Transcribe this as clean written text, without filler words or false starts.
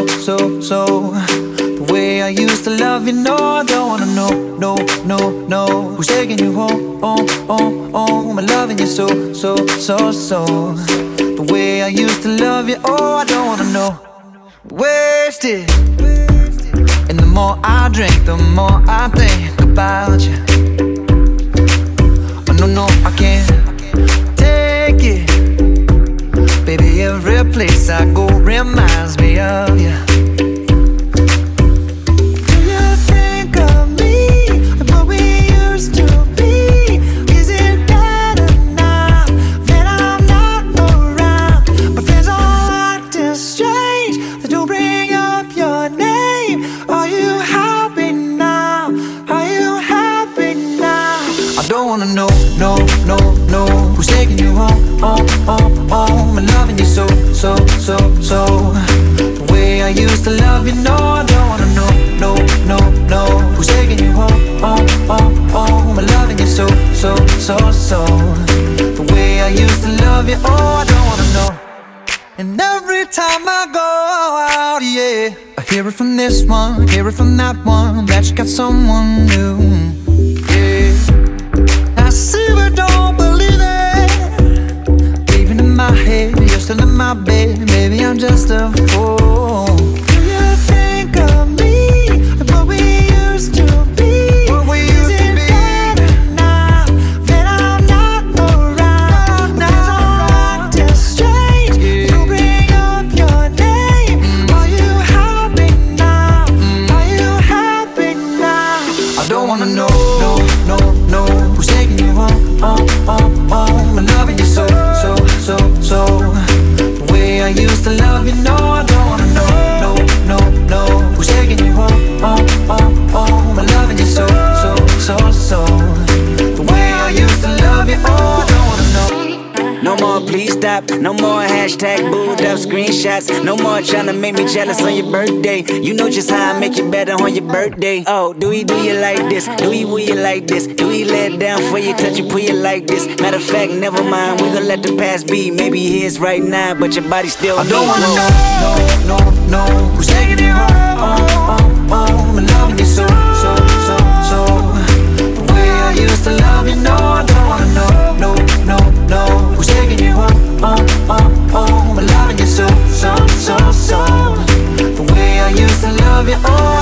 so. The way I used to love you, no, I don't wanna know, no. Who's taking you home, I'm loving you so. The way I used to love you, oh, I don't wanna know. Wasted. And the more I drink, the more I think about you. Oh no, I can't take it. Baby, every place I go reminds me of you. Do you think of me and what we used to be? Is it better now that I'm not around? My friends all acting strange, they don't bring up your name. Are you happy now? Are you happy now? I don't wanna know, no. Who's taking you home, I'm loving you so. The way I used to love you, no, I don't wanna know, no. Who's taking you home, I'm loving you so. The way I used to love you, oh, I don't wanna know. And every time I go out, yeah, I hear it from this one, hear it from that one, that you got someone new, yeah. I see but don't believe it. Even in my head, you're still in my bed. Maybe I'm just a fool. Do you think of me and what we used to be? Is it better now that I'm not around? Friends are acting strange, they don't bring up your name. Are you happy now? Are you happy now? I don't wanna know, no. Who's taking you home, I'm loving you so. The way I used to love you, no, I don't wanna know, no. Who's taking you home, I'm loving you so. The way I used to love you, oh, I don't wanna know. No more please stop, no more hashtag booed up screenshots. No more trying to make me jealous on your birthday. You know just how I make you better on your birthday. Oh, do you like this? Do you like this? Do you let it down for you, touch you, pull you like this? Matter of fact, never mind, we gon' let the past be. Maybe he is right now, but your body still I don't wanna know, no. Who's taking you home, I'm loving you so. The way I used to love you, no, I don't wanna know, no. Who's taking you home, I'm loving you so. The way I used to love you, oh,